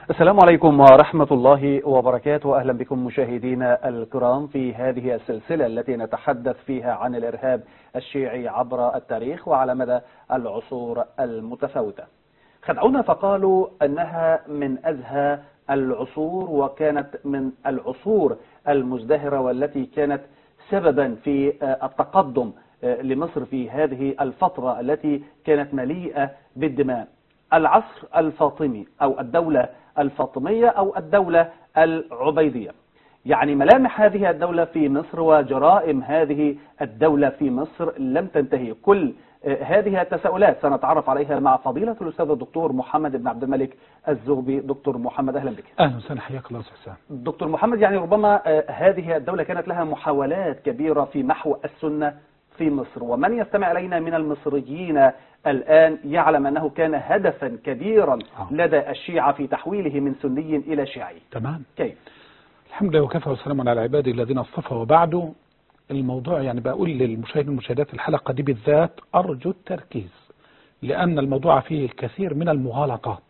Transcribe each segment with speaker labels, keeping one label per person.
Speaker 1: السلام عليكم ورحمة الله وبركاته. أهلا بكم مشاهدينا الكرام في هذه السلسلة التي نتحدث فيها عن الإرهاب الشيعي عبر التاريخ وعلى مدى العصور المتفاوتة. خدعونا فقالوا أنها من أزهى العصور وكانت من العصور المزدهرة والتي كانت سببا في التقدم لمصر في هذه الفترة التي كانت مليئة بالدماء. العصر الفاطمي أو الدولة الفاطمية أو الدولة العبيدية، يعني ملامح هذه الدولة في مصر وجرائم هذه الدولة في مصر لم تنتهي. كل هذه التساؤلات سنتعرف عليها مع فضيلة الأستاذ الدكتور محمد بن عبد الملك الزغبي. دكتور محمد أهلا بك.
Speaker 2: أهلا وسهلا، حياك الله أستاذ حسام.
Speaker 1: دكتور محمد، يعني ربما هذه الدولة كانت لها محاولات كبيرة في محو السنة في مصر، ومن يستمع إلينا من المصريين الآن يعلم أنه كان هدفا كبيرا لدى الشيعة في تحويله من سني إلى شيعي.
Speaker 2: تمام.
Speaker 1: كيف؟
Speaker 2: الحمد لله وكفى والسلام على عباده الذين اصطفى. وبعده الموضوع، يعني بقول للمشاهدين والمشاهدات الحلقة دي بالذات أرجو التركيز، لأن الموضوع فيه الكثير من المغالطات.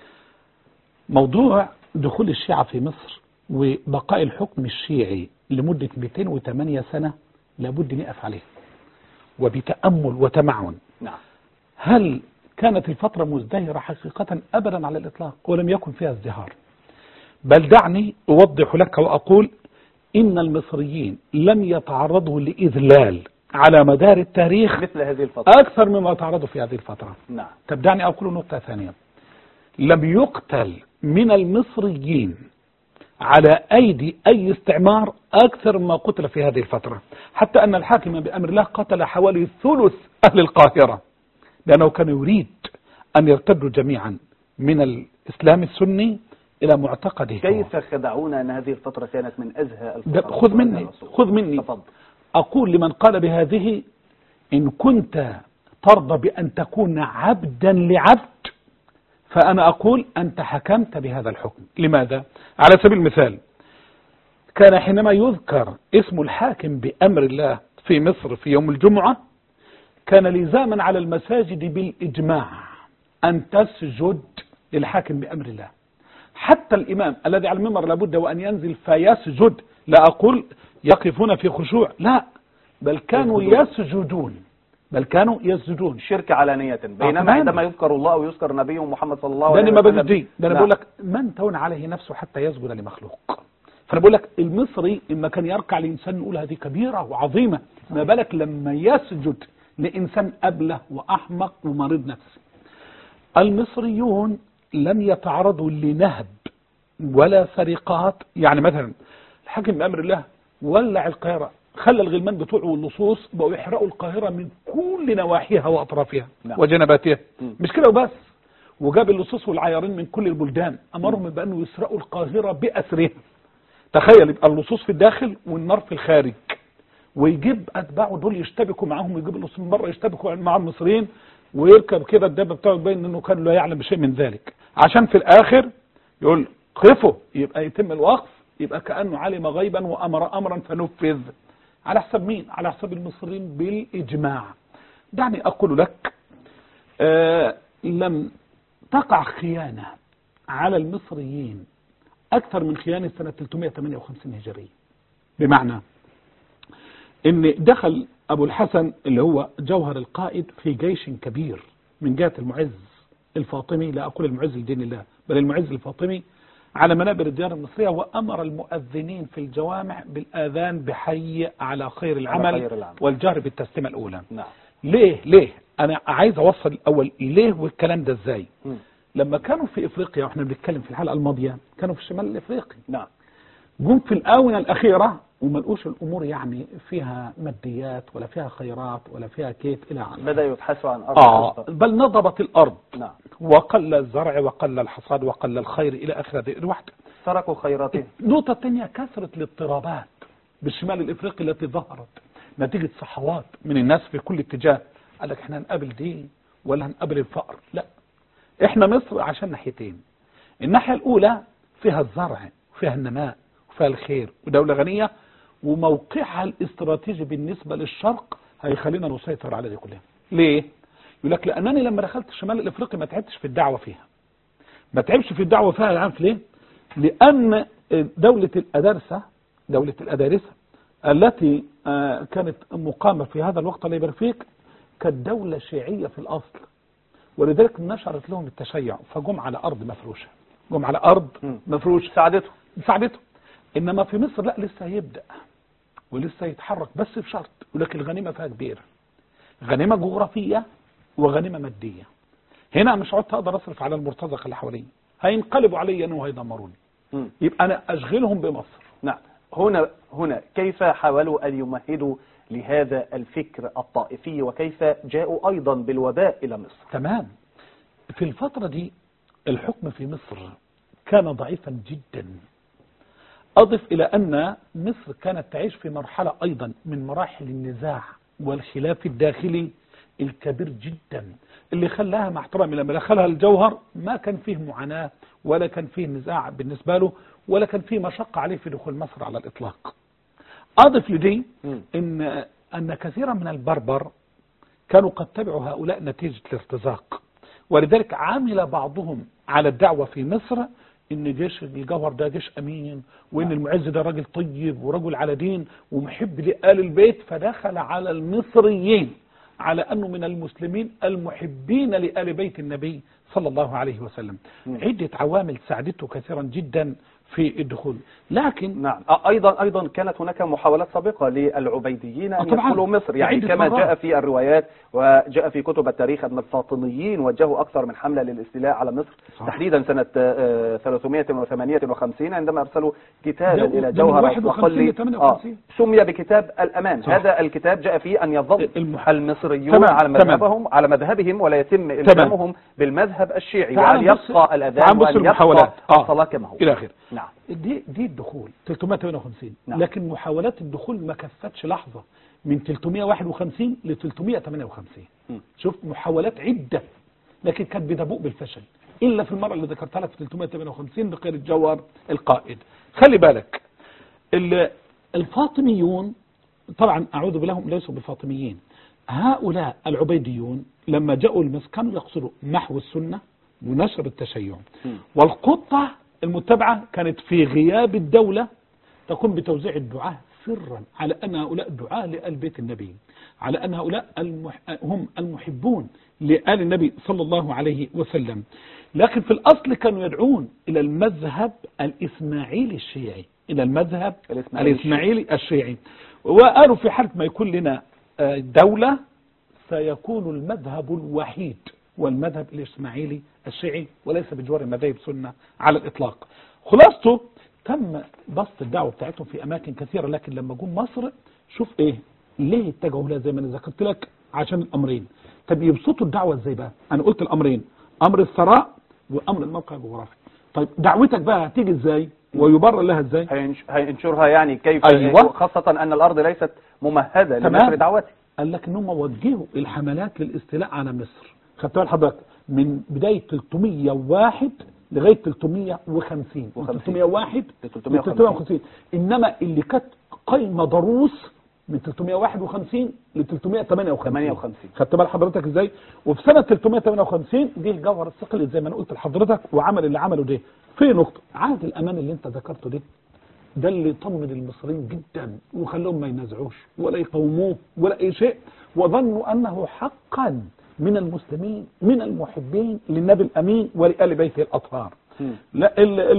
Speaker 2: موضوع دخول الشيعة في مصر وبقاء الحكم الشيعي لمدة 208 سنة لابد نقف عليه وبتأمل وتمعن.
Speaker 1: نعم.
Speaker 2: هل كانت الفترة مزدهرة؟ حقيقة أبدا على الإطلاق، ولم يكن فيها ازدهار. بل دعني أوضح لك وأقول إن المصريين لم يتعرضوا لإذلال على مدار التاريخ
Speaker 1: مثل هذه الفترة
Speaker 2: أكثر مما تعرضوا في هذه الفترة.
Speaker 1: نعم.
Speaker 2: طب دعني أقول نقطة ثانية. لم يقتل من المصريين على أيدي أي استعمار أكثر ما قتل في هذه الفترة، حتى أن الحاكم بأمر الله قتل حوالي ثلث أهل القاهرة، لأنه كان يريد أن يرتدوا جميعا من الإسلام السني إلى معتقده.
Speaker 1: كيف خدعونا أن هذه الفترة كانت من أزهى الفترات؟
Speaker 2: خذ مني
Speaker 1: تفضل.
Speaker 2: أقول لمن قال بهذه: إن كنت ترضى بأن تكون عبدا لعبد فأنا أقول أنت حكمت بهذا الحكم. لماذا؟ على سبيل المثال، كان حينما يذكر اسم الحاكم بأمر الله في مصر في يوم الجمعة كان لزاما على المساجد بالإجماع أن تسجد للحاكم بأمر الله. حتى الإمام الذي على المنبر لابد وأن ينزل فيسجد، لا أقول يقفون في خشوع، لا، بل كانوا يسجدون
Speaker 1: شرك علانية، بينما عندما يذكر الله ويذكر نبيه محمد صلى الله عليه وسلم.
Speaker 2: ده أنا بقول لك من تون عليه نفسه حتى يسجد لمخلوق. فأنا بقول لك المصري لما كان يركع لإنسان نقول هذه كبيرة وعظيمة، ما بالك لما يسجد لإنسان أبله وأحمق ومريض نفسي. المصريون لم يتعرضوا لنهب ولا سرقات. يعني مثلا الحاكم بأمر الله ولع القاهرة، خلى الغلمان بتوعه واللصوص بقوا يحرقوا القاهرة من كل نواحيها وأطرافها وجنباتها. مش كده وبس، وجاب اللصوص والعيارين من كل البلدان، أمرهم بأنه يسرقوا القاهرة بأسرها. تخيل، يبقى اللصوص في الداخل والنار في الخارج، ويجيب أتباعه دول يشتبكوا معهم، ويجيب اللصوص من بره يشتبكوا مع المصريين، ويركب كده الدابة بتاعه يبين انه كان لا يعلم بشيء من ذلك، عشان في الاخر يقول خفوا، يبقى يتم الوقف، يبقى كأنه علم غيبا وامر امرا فنفذ. على حساب مين؟ على حساب المصريين بالاجماع. دعني اقول لك لم تقع خيانة على المصريين اكثر من خيانة سنة 358 هجرية. بمعنى ان دخل ابو الحسن اللي هو جوهر القائد في جيش كبير من جهة المعز الفاطمي، لا اقول المعز لدين الله بل المعز الفاطمي، على منابر الديار المصرية، وامر المؤذنين في الجوامع بالاذان بحي على خير العمل والجهر بالتسليمة الاولى.
Speaker 1: نعم.
Speaker 2: ليه انا عايز اوصل الاول ليه والكلام ده ازاي. لما كانوا في افريقيا، واحنا بنتكلم في الحلقة الماضية، كانوا في الشمال الافريقي.
Speaker 1: نعم.
Speaker 2: جم في الآونة الأخيرة وما لقوش الأمور يعني فيها ماديات ولا فيها خيرات ولا فيها كيت إلى عنه،
Speaker 1: بدأ يبحثوا عن أرض
Speaker 2: بل نضبت الأرض.
Speaker 1: نعم.
Speaker 2: وقل الزرع وقل الحصاد وقل الخير إلى آخر هذه الوحدة،
Speaker 1: سرقوا خيراتهم.
Speaker 2: النقطة الثانية، كثرة الاضطرابات بالشمال الإفريقي التي ظهرت نتيجة صحوات من الناس في كل اتجاه. قال لك احنا هنقابل دي ولا هنقابل الفقر؟ لا، احنا مصر عشان ناحيتين. الناحية الأولى فيها الزرع وفيها النماء وفيها الخير ودولة غنية، وموقعها الاستراتيجي بالنسبة للشرق هيخلينا نسيطر على دي كلها. ليه؟ يقول لك لأنني لما دخلت الشمال الإفريقي ما تعبتش في الدعوة فيها، ما تعبش في الدعوة فيها، عارف ليه؟ لأن دولة الأدارسة التي كانت مقامة في هذا الوقت الله يبارك فيك كانت دولة شيعية في الأصل، ولذلك نشرت لهم التشيع، فجم على أرض مفروشة ساعدته. إنما في مصر لا، لسه هيبدأ ولسه يتحرك، بس بشرط، ولكن الغنيمة فيها كبيرة، غنيمة جغرافية وغنيمة مادية. هنا مش عدت أقدر أصرف على المرتزقة اللي حواليا، هينقلبوا علي أنا وهيدمروني، يبقى أنا أشغلهم بمصر.
Speaker 1: نعم. هنا كيف حاولوا أن يمهدوا لهذا الفكر الطائفي، وكيف جاءوا أيضا بالوباء إلى مصر؟
Speaker 2: تمام. في الفترة دي الحكم في مصر كان ضعيفا جدا، أضف إلى أن مصر كانت تعيش في مرحلة أيضا من مراحل النزاع والخلاف الداخلي الكبير جدا، اللي خلاها مع احترامي لما دخلها الجوهر ما كان فيه معاناة ولا كان فيه نزاع بالنسبة له ولا كان فيه مشقة عليه في دخول مصر على الإطلاق. أضف لدي أن كثيرا من البربر كانوا قد تبعوا هؤلاء نتيجة الارتزاق، ولذلك عمل بعضهم على الدعوة في مصر ان جيش الجوهر ده جيش امين، وان المعز ده راجل طيب ورجل على دين ومحب لآل البيت، فدخل على المصريين على انه من المسلمين المحبين لآل بيت النبي صلى الله عليه وسلم. عدة عوامل ساعدته كثيرا جدا في الدخول. لكن
Speaker 1: نعم، ايضا كانت هناك محاولات سابقه للعبيديين ان يدخلوا مصر، يعني كما جاء في الروايات وجاء في كتب التاريخ ان الفاطميين وجهوا اكثر من حمله للاستيلاء على مصر، تحديدا سنه 358 عندما ارسلوا كتابا الى جوهر الصقلي سمي بكتاب الامان. هذا الكتاب جاء فيه ان يظل المصريون على مذهبهم ولا يتم الزامهم بالمذهب الشيعي، وان يبقى الاذان وان يبقى الصلاه كما هو
Speaker 2: الى اخره.
Speaker 1: نعم.
Speaker 2: دي الدخول 358.
Speaker 1: نعم.
Speaker 2: لكن محاولات الدخول ما كفتش لحظة من 351 ل 358. شوف محاولات عدة، لكن كانت بتبوء بالفشل، إلا في المرة اللي ذكرتها لك في 358 بقير الجوهر القائد. خلي بالك الفاطميون طبعا أعوذ بالله ليسوا بفاطميين، هؤلاء العبيديون لما جاءوا لمصر كانوا يقصدوا محو السنة ونشر التشيع، والخطة المتبعة كانت في غياب الدولة تقوم بتوزيع الدعاة سرا على أن هؤلاء دعاة لآل بيت النبي، على أن هؤلاء هم المحبون لآل النبي صلى الله عليه وسلم. لكن في الأصل كانوا يدعون إلى المذهب الإسماعيلي الشيعي، إلى المذهب الإسماعيلي الشيعي، وقالوا في حالة ما يكون لنا دولة سيكون المذهب الوحيد والمذهب الإسماعيلي الشيعي، وليس بجوار مذاهب سنة على الإطلاق. خلاصته تم بسط الدعوة بتاعتهم في أماكن كثيرة، لكن لما جم مصر شوف ليه اتجهوا لها زي ما أنا ذكرت لك؟ عشان الأمرين. طب يبسطوا الدعوة ازاي بقى؟ أنا قلت الأمرين، أمر الثراء وأمر الموقع الجغرافي. طيب دعوتك بقى هتيجي ازاي ويبرر لها ازاي؟
Speaker 1: هينشرها يعني كيف؟
Speaker 2: أيوة.
Speaker 1: خاصة أن الأرض ليست ممهدة لنشر دعوتي.
Speaker 2: قال لك إنهم وجهوا الحملات للاستيلاء على مصر، خدتها لحضرتك من بداية 301 لغاية 350 من 301 ل 350. إنما اللي كانت قايمة ضروس من 351 ل 358. خدت بال حضرتك ازاي؟ وفي سنة 358 جه جوهر الصقلي زي ما انا قلت لحضرتك وعمل اللي عمله ده. في نقطة عهد الأمان اللي انت ذكرته ده اللي طمن المصريين جدا وخلوهم ما ينازعوش ولا يقاوموه ولا أي شيء، وظنوا أنه حقا من المسلمين من المحبين للنبي الأمين ولآل بيته الأطهار. لا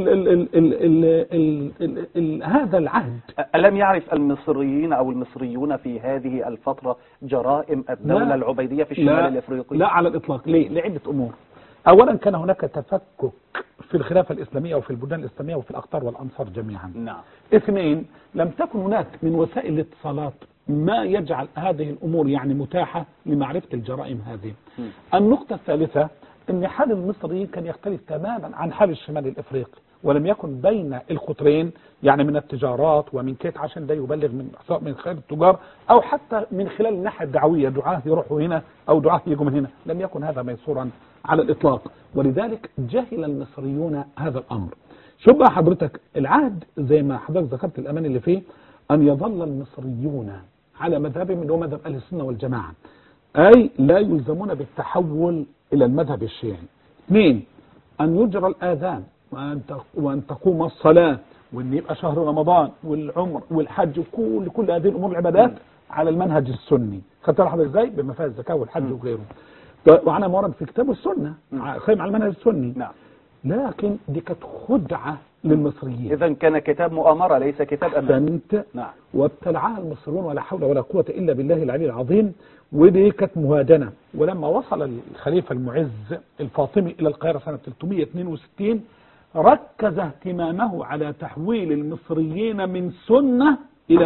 Speaker 2: هذا العهد.
Speaker 1: ألم يعرف المصريين أو المصريون في هذه الفترة جرائم الدولة العبيدية في الشمال الإفريقي؟
Speaker 2: لا على الإطلاق. ليه؟ لعدة أمور. أولا كان هناك تفكك في الخلافة الإسلامية وفي البلدان الإسلامية وفي الأقطار والأمصار جميعا.
Speaker 1: نعم.
Speaker 2: اثنين، لم تكن هناك من وسائل الاتصالات ما يجعل هذه الأمور يعني متاحة لمعرفة الجرائم هذه. النقطة الثالثة أن حال المصريين كان يختلف تماما عن حال الشمال الإفريقي، ولم يكن بين الخطرين يعني من التجارات ومن كيت عشان ده يبلغ من خلال التجار أو حتى من خلال الناحية الدعوية، دعاة يروحوا هنا أو دعاة يجوا من هنا، لم يكن هذا ميسورا على الإطلاق، ولذلك جهل المصريون هذا الأمر. شوف بقى حضرتك العهد زي ما حضرتك ذكرت الأمان اللي فيه أن يظل المصريون على مذهبهم اللي هو مذهب أهل السنة والجماعة، أي لا يلزمون بالتحول إلى المذهب الشيعي. اثنين، أن يجرى الآذان وأن تقوم الصلاة وأن يبقى شهر رمضان والعمر والحج وكل هذه الأمور العبادات على المنهج السني. خدت حضرتك ازاي؟ بما فيها الزكاة والحج وغيره، وعلى ما ورد في كتاب السنة قائم على المنهج السني.
Speaker 1: نعم.
Speaker 2: لكن دي كانت خدعة للمصريين.
Speaker 1: إذا كان كتاب مؤامرة ليس كتاب أمان.
Speaker 2: نعم. وابتلعها المصريون ولا حول ولا قوة إلا بالله العلي العظيم، ودي كانت مهادنة. ولما وصل الخليفة المعز الفاطمي إلى القاهرة سنة 362 ركز اهتمامه على تحويل المصريين من سنة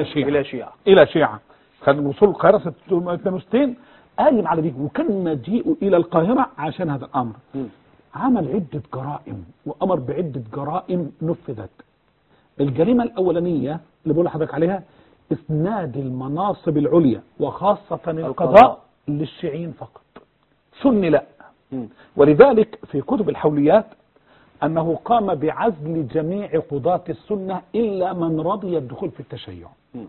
Speaker 2: إلى شيعة. كان وصول القاهرة سنة 362 قايم على دي، وكان مجيئه إلى القاهرة عشان هذا الأمر. عمل عدة جرائم وأمر بعدة جرائم نفذت. الجريمة الأولانية اللي بقول لحضرتك عليها إسناد المناصب العليا وخاصة القضاء للشيعيين فقط، سني لا. ولذلك في كتب الحوليات أنه قام بعزل جميع قضاة السنة إلا من رضي الدخول في التشيع.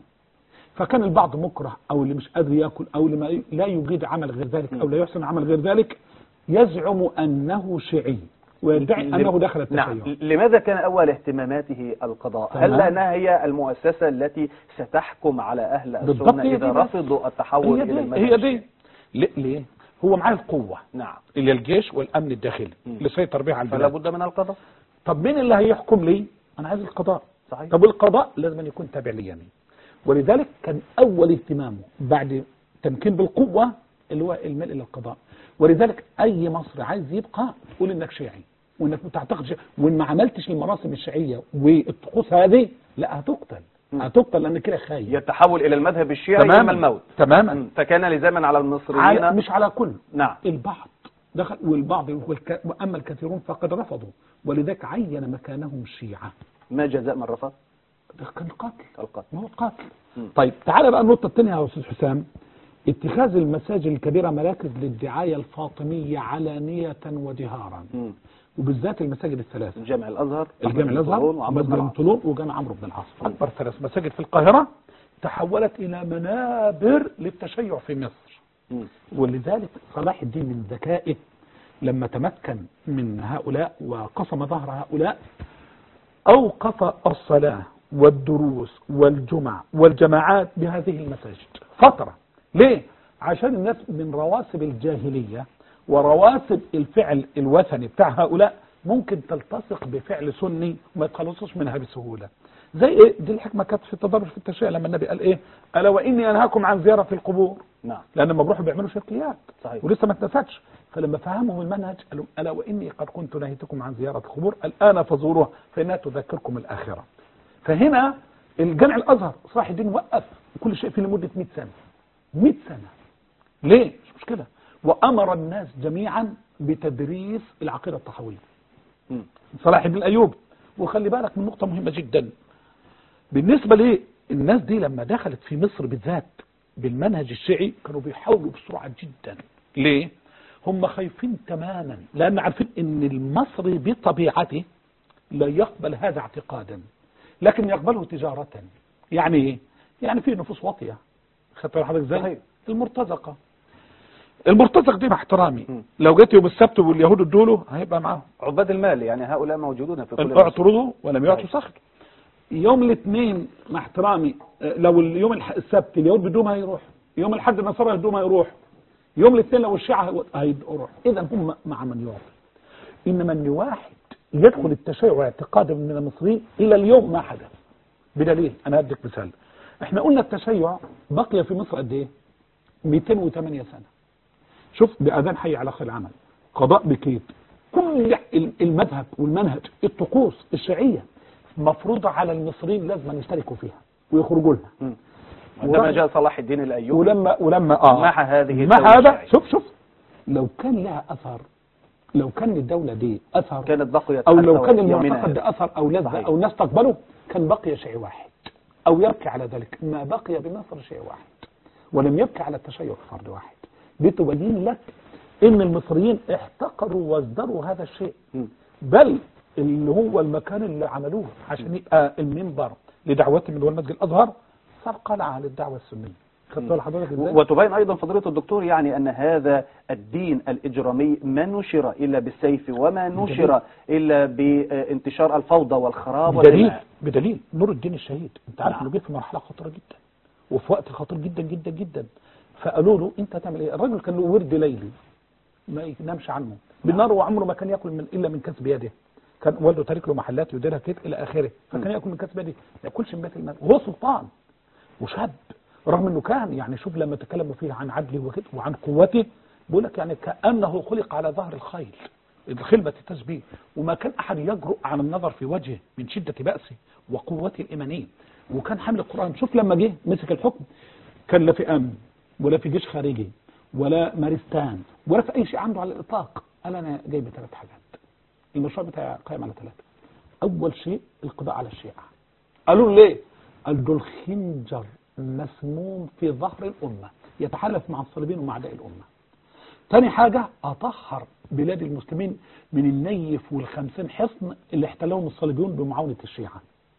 Speaker 2: فكان البعض مكره أو اللي مش قادر يأكل أو اللي لا يجيد عمل غير ذلك أو لا يحسن عمل غير ذلك يزعم أنه شيعي ويدعي أنه دخل التشيع.
Speaker 1: نعم. لماذا كان أول اهتماماته القضاء؟ هل لأنها هي المؤسسة التي ستحكم على أهل السنة إذا رفضوا التحول إلى المنهج؟
Speaker 2: هي دي. ليه؟ هو معاه القوة.
Speaker 1: نعم.
Speaker 2: اللي الجيش والأمن الداخلي اللي سيطر بها على البلاد.
Speaker 1: فلا بد من القضاء.
Speaker 2: طب مين اللي هيحكم لي؟ أنا عايز القضاء.
Speaker 1: صحيح.
Speaker 2: طب القضاء لازم أن يكون تابع لي يعني. ولذلك كان أول اهتمامه بعد تمكين بالقوة اللي هو الميل إلى القضاء. ولذلك أي مصري عايز يبقى تقول إنك شيعي وإنك بتعتقد وإن ما عملتش المراسم الشيعية والطقوس هذه لا هتقتل لأن كده خايف
Speaker 1: يتحول إلى المذهب الشيعي إما الموت.
Speaker 2: تماما.
Speaker 1: فكان لزاما على المصريين
Speaker 2: مش على كل.
Speaker 1: نعم.
Speaker 2: البعض دخل والبعض وأما الكثيرون فقد رفضوا، ولذلك عين مكانهم شيعة.
Speaker 1: ما جزاء من رفض؟
Speaker 2: ده كان القتل. ما هو القتل.
Speaker 1: طيب
Speaker 2: تعال بقى النقطة الثانية يا أستاذ حسام. اتخاذ المساجد الكبيرة مراكز للدعاية الفاطمية علانية وجهارا، وبالذات المساجد الثلاثة،
Speaker 1: جامع الأزهر
Speaker 2: ومسجد طولون وجامع عمرو بن العاص، أكبر 3 مساجد في القاهرة تحولت إلى منابر للتشيع في مصر. ولذلك صلاح الدين من ذكائه لما تمكن من هؤلاء وقسم ظهر هؤلاء أوقف الصلاة والدروس والجمع والجماعات بهذه المساجد فترة. ليه؟ عشان الناس من رواسب الجاهلية ورواسب الفعل الوثني بتاع هؤلاء ممكن تلتصق بفعل سني وما يتخلصوش منها بسهولة. زي ايه؟ دي الحكمة كانت في التدرج في التشريع لما النبي قال ايه؟ ألا وإني أنهاكم عن زيارة القبور.
Speaker 1: نعم.
Speaker 2: لأن لما بروحوا بيعملوا شركيات.
Speaker 1: صحيح.
Speaker 2: ولسه ما اتنفتش. فلما فهمهم المنهج قالوا ألا وإني قد كنت نهيتكم عن زيارة القبور الآن فزوروها فإنها تذكركم الآخرة. فهنا الجامع الأزهر صلاح الدين وقف كل شيء فيه لمدة 100 سنة. 100 سنة. ليه؟ مش مشكلة. وأمر الناس جميعا بتدريس العقيدة الطحاوية. صلاح الدين الأيوبي. وخلي بالك من نقطة مهمة جدا بالنسبة للناس دي لما دخلت في مصر بالذات بالمنهج الشيعي كانوا بيحاولوا بسرعة جدا. ليه؟ هم خايفين تماما لأن عارفين ان المصري بطبيعته لا يقبل هذا اعتقادا لكن يقبله تجارة. يعني ايه؟ يعني في نفوس واطية. خدت حضرتك ازاي؟ المرتزق دي مع احترامي لو جيت يوم السبت واليهود ادوله هيبقى معاهم
Speaker 1: عباد المال. يعني هؤلاء موجودون في كل
Speaker 2: اعترضوا ولم يعطوا سخط. يوم الاثنين مع احترامي لو اليوم السبت اليهود بدوم هيروح، يوم الحد النصارى بدوم هيروح، يوم الاثنين لو الشيعة هيروح. اذا هم مع من يعطي. انما ان واحد يدخل التشيع اعتقادا من المصريين الى اليوم ما حدث. بدليل انا اديك مثال. احنا قلنا التشيع بقي في مصر قد ايه؟ 208 سنة. شوف بأذان حي على خير العمل، قضاء بكيت، كل المذهب والمنهج الطقوس الشيعية مفروضة على المصريين لازم يشتركوا فيها ويخرجوا لها.
Speaker 1: عندما جاء صلاح الدين الأيوبي
Speaker 2: ولما
Speaker 1: مع هذه
Speaker 2: هذا شوف لو كان لها أثر، لو كان الدولة دي أثر
Speaker 1: كانت بقيت،
Speaker 2: أو لو كان المعتقد ده أثر أو لذة أو الناس تقبله كان بقي شيء واحد أو يبكي على ذلك. ما بقي بمصر شيء واحد ولم يبكي على التشيع فرد واحد. دي تبين لك ان المصريين احتقروا وازدروا هذا الشيء. بل اللي هو المكان اللي عملوه عشان يبقى المنبر لدعوتهم اللي هو المسجد الازهر صار قلعه للدعوه السنيه. خدت بالك حضرتك ازاي؟
Speaker 1: وتبين أيضا فضيلة الدكتور يعني أن هذا الدين الإجرامي ما نشر إلا بالسيف وما نشر إلا بانتشار الفوضى والخراب والدماء.
Speaker 2: بدليل نور الدين الشهيد، أنت عارف
Speaker 1: نعم.
Speaker 2: إنه جه في مرحلة خطرة جدا وفي وقت خطير جدا جدا جدا. فقالوا له أنت هتعمل إيه؟ الراجل كان له ورد ليلي ما ينامش عنه بالنار، وعمره ما كان ياكل إلا من كسب يده. كان والده تارك له محلات يديرها كده إلى آخره، فكان ياكل من كسب يده، ما ياكلش من بيت المال، وهو سلطان وشاب. رغم انه كان يعني شوف لما تكلموا فيه عن عدله وكده وعن قوته، بيقول لك يعني كانه خلق على ظهر الخيل، الخلبة التشبيه، وما كان احد يجرؤ على النظر في وجهه من شده بأسه وقوته الايمانيه، وكان حامل القران. شوف لما جه مسك الحكم كان لا في امن ولا في جيش خارجي ولا مارستان ولا في اي شيء عنده على الاطلاق. قال انا جايب 3 حاجات، المشروع بتاعي قائم على 3. اول شيء القضاء على الشيعة. قالوا له ليه؟ قال دول خنجر مسموم في ظهر الأمة يتحالف مع الصليبين ومع أعداء الأمة. ثاني حاجة أطهر بلاد المسلمين من النيف وال50 حصن اللي احتلوهم الصليبيون بمعاونة الشيعة.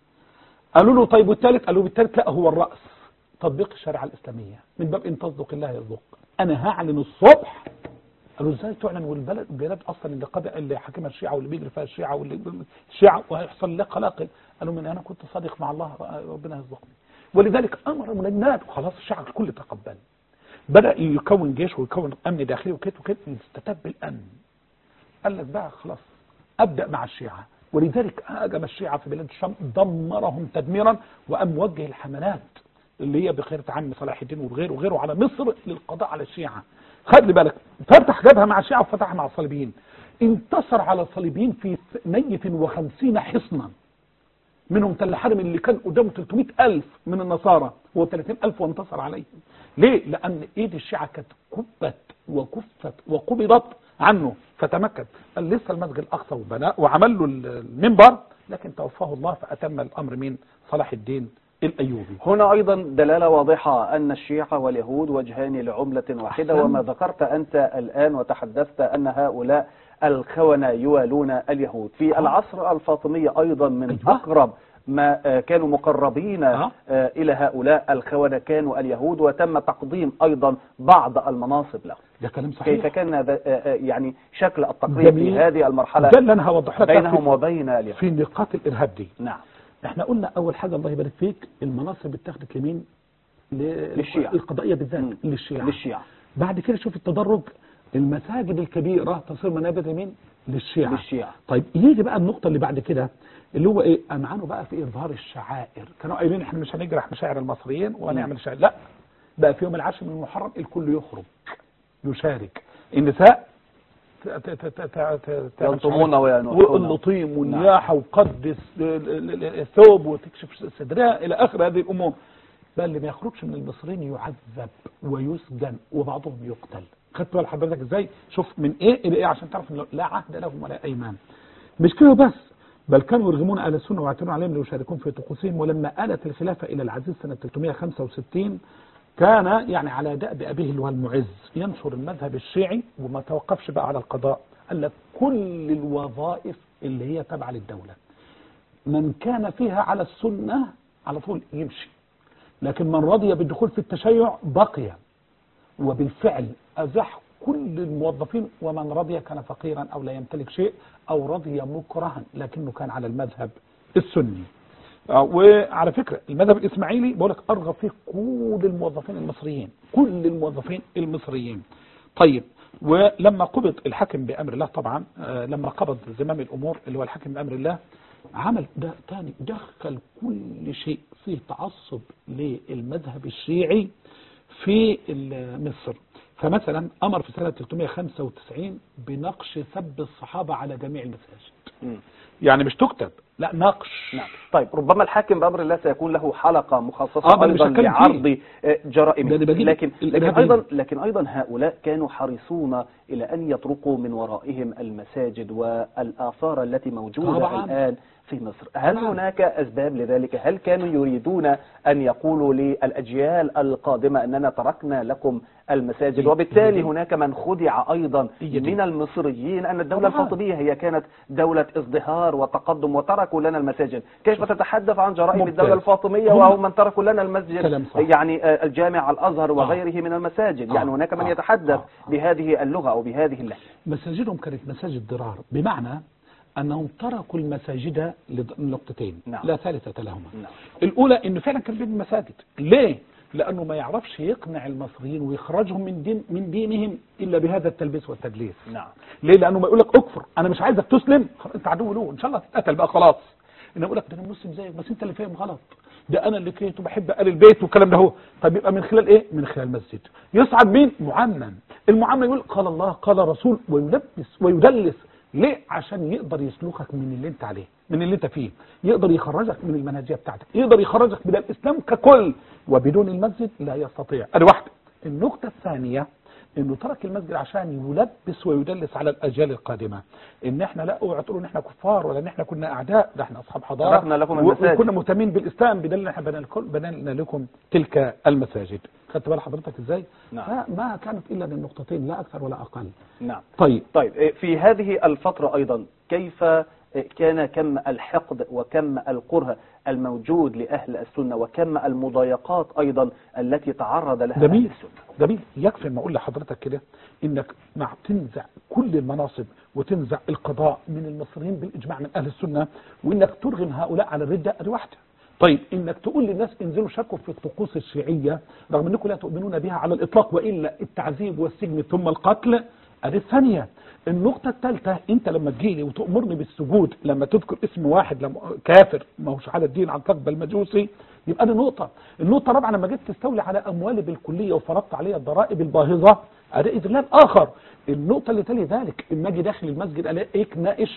Speaker 2: قالوا له طيب والثالث؟ قالوا بالثالث لا هو الرأس، تطبيق الشريعة الإسلامية من باب إن تصدق الله يصدق. أنا هعلن الصبح. قالوا ازاي تعلن والبلد اصلا اللي حاكمها الشيعة واللي بيجري فيها الشيعة واللي الشيعة وهيحصل لك قلاقل. قالوا من انا كنت صادق مع الله ربنا يرزقني. ولذلك امر ملنات وخلاص الشعب الكل تقبل. بدا يكون جيش ويكون امن داخلي وكده وكده، استتب الامن. قال لك بقى خلاص ابدا مع الشيعة. ولذلك هاجم الشيعة في بلاد الشام دمرهم تدميرا، وقام موجه الحملات اللي هي بخيرة عم صلاح الدين وغيره على مصر للقضاء على الشيعة. خلي بالك فتح جبهة مع الشيعة وفتحها مع الصليبيين، انتصر على الصليبيين في نيف 50 حصنا، منهم تل حرم اللي كان قدامه 300,000 من النصارى هو 30,000 وانتصر عليهم. ليه؟ لأن ايد الشيعة كانت كبت وكفت وقبضت عنه فتمكن. قال لسه المسجد الأقصى وبناء وعمل له المنبر، لكن توفاه الله فأتم الأمر من صلاح الدين الأيوبي.
Speaker 1: هنا أيضا دلالة واضحة أن الشيعة واليهود وجهان لعملة واحدة. وما ذكرت أنت الآن وتحدثت أن هؤلاء الخونة يوالون اليهود في العصر الفاطمي أيضا من أقرب ما كانوا مقربين إلى هؤلاء الخونة كانوا اليهود، وتم تقديم أيضا بعض المناصب له.
Speaker 2: ده كلام صحيح.
Speaker 1: كيف كان يعني شكل التقريب في هذه المرحلة
Speaker 2: ده اللي أنا هوضح لك
Speaker 1: بينهم وبين اليهود
Speaker 2: في نقاط الإرهاب دي.
Speaker 1: نعم.
Speaker 2: احنا قلنا اول حاجة الله يبارك فيك المناصب اتخذت لمين؟
Speaker 1: للشيعة
Speaker 2: القضائية بالذات للشيعة. بعد كده شوف التدرج، المساجد الكبيرة تصير منابر لمين؟ للشيعة. طيب يجي بقى النقطة اللي بعد كده اللي هو ايه؟ امعنوا بقى في اظهار الشعائر. كانوا قايلين احنا مش هنجرح مشاعر المصريين وهنعمل شعائر، لا بقى في يوم العاشر من المحرم الكل يخرج يشارك. النساء
Speaker 1: ينطمون وينوحون
Speaker 2: واللطيم والنياحة وقدس الثوب وتكشف صدرها إلى آخر هذه الأمور. بل اللي ما يخرجش من المصريين يعذب ويسجن وبعضهم يقتل. خدت بال حضرتك ازاي؟ شوف من ايه الى ايه عشان تعرف ان لا عهد لهم ولا ايمان. مش كده بس، بل كانوا يرغمون اهل السنه ويعتبرون عليهم ليشاركون في طقوسهم. ولما آلت الخلافه الى العزيز سنه 365 كان يعني على دأب أبيه اللي هو المعز ينشر المذهب الشيعي، وما توقفش بقى على القضاء. قال لك كل الوظائف اللي هي تابعة للدولة من كان فيها على السنة على طول يمشي، لكن من رضي بالدخول في التشيع بقي. وبالفعل أزاح كل الموظفين، ومن رضي كان فقيرا أو لا يمتلك شيء أو رضي مكرها لكنه كان على المذهب السني. وعلى فكرة المذهب الإسماعيلي بقول لك أرغب فيه كل الموظفين المصريين، كل الموظفين المصريين. طيب ولما قبض الحاكم بأمر الله طبعا، لما قبض زمام الأمور اللي هو الحاكم بأمر الله، عمل ده تاني، دخل كل شيء فيه تعصب للمذهب الشيعي في مصر. فمثلا أمر في سنة 395 بنقش سب الصحابة على جميع المساجد. يعني مش تكتب، لا نقش.
Speaker 1: نعم. طيب ربما الحاكم بأمر الله سيكون له حلقة مخصصة أيضا لعرض جرائمه، لكن أيضا هؤلاء كانوا حريصون إلى أن يطرقوا من ورائهم المساجد والآثار التي موجودة الآن في مصر. هل هناك أسباب لذلك؟ هل كانوا يريدون أن يقولوا للأجيال القادمة أننا تركنا لكم المساجد؟ وبالتالي هناك من خدع أيضا من المصريين أن الدولة الفاطمية هي كانت دولة ازدهار وتقدم وترك تركوا لنا المساجد، كيف تتحدث عن جرائم الدولة
Speaker 2: ممتاز.
Speaker 1: الفاطمية وهم من تركوا لنا المسجد،
Speaker 2: كلام صح.
Speaker 1: يعني الجامع الأزهر وغيره من المساجد، يعني هناك من يتحدث بهذه اللغة أو بهذه اللهجة.
Speaker 2: مساجدهم كانت مساجد ضرار، بمعنى أنهم تركوا المساجد لنقطتين لا ثالثة لهما. الأولى أنه فعلا كان بين المساجد. ليه؟ لأنه ما يعرفش يقنع المصريين ويخرجهم من دينهم إلا بهذا التلبيس والتدليس. ليه؟ لأنه ما يقول لك أكفر، أنا مش عايزك تسلم، أنت عدو له، إن شاء الله تتقتل بقى خلاص. إنه يقول لك ده أنا مسلم زيك بس أنت اللي فاهم غلط، ده أنا اللي كنت بحب آل البيت والكلام ده. هو طيب يبقى من خلال إيه؟ من خلال المسجد. يصعد مين؟ معمم. المعمم يقول قال الله قال رسول ويلبس ويدلس. ليه؟ عشان يقدر يسلخك من اللي انت عليه، من اللي انت فيه، يقدر يخرجك من المنهجيه بتاعتك، يقدر يخرجك من الاسلام ككل، وبدون المسجد لا يستطيع. ادي واحده. النقطه الثانيه انه ترك المسجد عشان يلبس ويدلس على الاجيال القادمه ان احنا لا اوعوا تقولوا ان احنا كفار ولا ان احنا كنا اعداء، ده احنا اصحاب حضاره وكنا مهتمين بالاسلام بدليل ان احنا بنينا لكم تلك المساجد. خدت بال حضرتك ازاي؟ ما كانت الا للنقطتين لا اكثر ولا اقل.
Speaker 1: طيب في هذه الفتره ايضا كيف كان كم الحقد وكم الكره الموجود لأهل السنة وكم المضايقات أيضا التي تعرض لها أهل السنة.
Speaker 2: جميل. يكفي ما أقول لحضرتك كده إنك مع تنزع كل المناصب وتنزع القضاء من المصريين بالإجماع من أهل السنة، وإنك ترغم هؤلاء على الردة، أدي واحدة. طيب إنك تقول للناس انزلوا شاركوا في الطقوس الشيعية رغم أنكم لا تؤمنون بها على الإطلاق وإلا التعذيب والسجن ثم القتل، أدي الثانية. النقطة الثالثة، انت لما تجيلي وتأمرني بالسجود لما تذكر اسم واحد كافر ما هوش على الدين عن تقبل المجوسي، يبقى دي نقطة. النقطة الرابعة لما جيت تستولي على أموالي بالكلية وفرضت عليها الضرائب الباهظة، هذا إذلال آخر. النقطة اللي تلي ذلك إما أجي داخل المسجد ألاقيك ناقش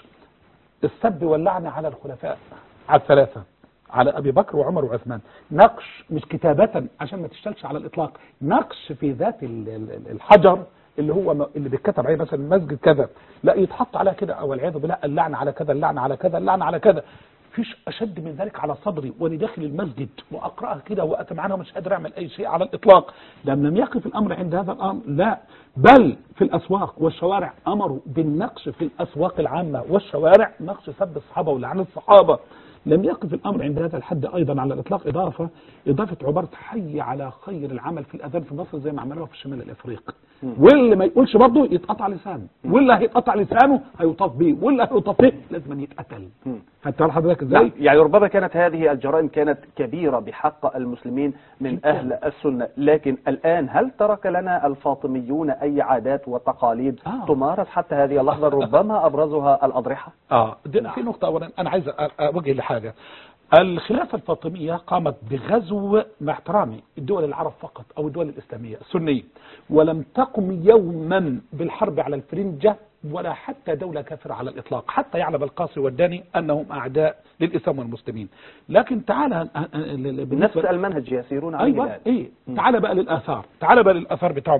Speaker 2: السب واللعنة على الخلفاء، على الثلاثة، على أبي بكر وعمر وعثمان، نقش مش كتابة عشان ما تشتلش على الإطلاق، نقش في ذات الحجر اللي هو اللي بيتكتب عليه مثلا المسجد كذا، لا يتحط على كده او والعياذ بالله اللعنه على كذا، اللعنه على كذا، اللعنه على كذا. فيش اشد من ذلك على صدري وانا داخل المسجد واقراها كده واتم عنها مش قادر اعمل اي شيء على الاطلاق. لم يقف الامر عند هذا الامر، لا، بل في الاسواق والشوارع امروا بالنقش في الاسواق العامه والشوارع، نقش سب الصحابه ولعن الصحابه. لم يقف الامر عند هذا الحد ايضا على الاطلاق. اضافه عباره حي على خير العمل في الاذان في مصر زي ما عملوها في الشمال الافريقي. واللي ما يقولش برضه يتقطع لسانه، واللي هيتقطع لسانه هيطاف بيه، واللي هيطاف بيه لازم يتقتل. فانت حضرتك ازاي؟
Speaker 1: يعني ربما كانت هذه الجرائم كانت كبيره بحق المسلمين من اهل السنه، لكن الان هل ترك لنا الفاطميون اي عادات وتقاليد تمارس حتى هذه اللحظه ربما ابرزها الاضرحه؟
Speaker 2: في نقطه اولا انا عايز اوجه لحاجه. الخلافة الفاطمية قامت بغزو مع احترامي الدول العرب فقط أو الدول الإسلامية السنية، ولم تقم يوما بالحرب على الفرنجة ولا حتى دولة كافرة على الإطلاق، حتى يعلم القاصي والداني أنهم أعداء للإسلام والمسلمين. لكن تعالى
Speaker 1: نفس المنهج يسيرون عليه.
Speaker 2: أيوة. تعالى بقى للآثار، تعالى بقى للآثار بتاعهم.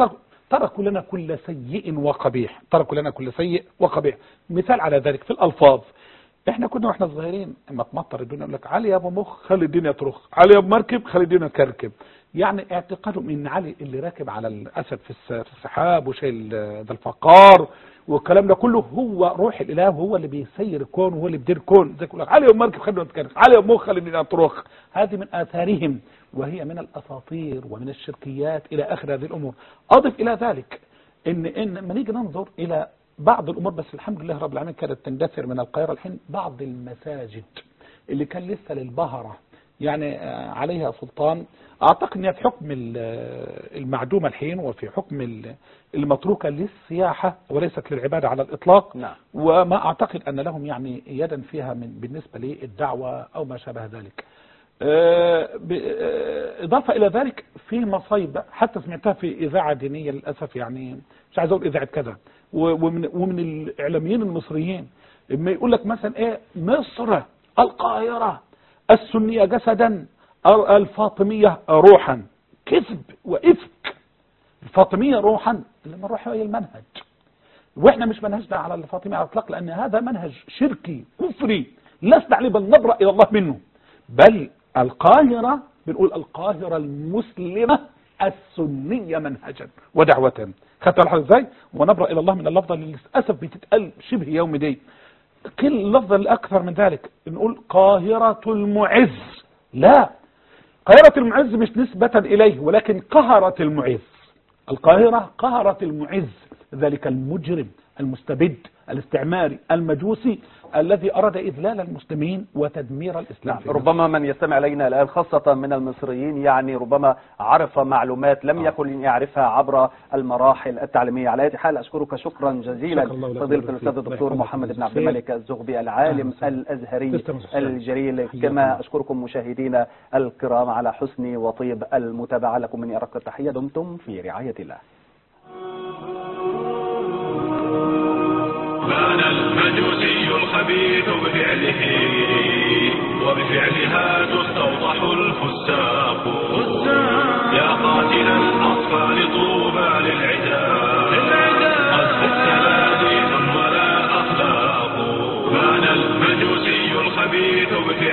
Speaker 2: تركوا لنا كل سيء وقبيح، تركوا لنا كل سيء وقبيح. مثال على ذلك في الألفاظ، احنا كنا واحنا صغيرين اما تمطر الدنيا يقول لك علي يا ابو مخ خلي الدنيا ترخ، علي يا ابو مركب خلي الدنيا تكركب. يعني اعتقادهم ان علي اللي راكب على الاسد في السحاب وشايل ذا الفقار والكلام ده كله هو روح الاله، وهو اللي بيسير الكون وهو اللي بيدير الكون. زي يقول لك علي يا ابو مركب خلي الدنيا تكركب، علي يا ابو مخ خلي الدنيا ترخ. هذه من اثارهم وهي من الاساطير ومن الشركيات الى اخر هذه الامور. اضف الى ذلك ان لما نيجي ننظر الى بعض الأمور، بس الحمد لله رب العالمين كانت تندثر من القاهرة الحين، بعض المساجد اللي كان لسه للبهرة يعني عليها سلطان، أعتقد أنها في حكم المعدومة الحين وفي حكم المتروكة للسياحة وليست للعبادة على الإطلاق. وما أعتقد أن لهم يعني يدا فيها بالنسبة للدعوة أو ما شابه ذلك. إضافة إلى ذلك في مصايب حتى سمعتها في إذاعة دينية للأسف، يعني مش عايز أقول إذاعة كذا، ومن الإعلاميين المصريين لما يقول لك مثلا إيه مصر القاهرة السنية جسدا الفاطمية روحا. كذب وإفك. الفاطمية روحا لما نروح هي المنهج، وإحنا مش منهجنا على الفاطمية على الإطلاق، لأن هذا منهج شركي كفري لسنا عليه بل نبرأ إلى الله منه. بل القاهرة بنقول القاهرة المسلمة السنية منهجا ودعوة. خدت الحال ازاي؟ ونبرأ الى الله من اللفظة اللي للاسف بتتقال شبه يوم دي. كل لفظ الأكثر من ذلك نقول قاهرة المعز، لا، قاهرة المعز مش نسبة إليه ولكن قهرت المعز. القاهرة قهرت المعز، ذلك المجرم المستبد الاستعماري المجوسي الذي أراد إذلال المسلمين وتدمير الإسلام.
Speaker 1: ربما من يستمع إلينا الآن خاصة من المصريين يعني ربما عرف معلومات لم يكن يعرفها عبر المراحل التعليمية. على أي حال أشكرك شكرا جزيلا فضيلة الأستاذ الدكتور محمد بن عبد الملك الزغبي العالم الأزهري الجليل، كما أشكركم مشاهدينا الكرام على حسن وطيب المتابعة. لكم مني أرق التحية، دمتم في رعاية الله.
Speaker 3: كان المجوسي الخبيث بفعله وبفعلها تستوضح الفساد.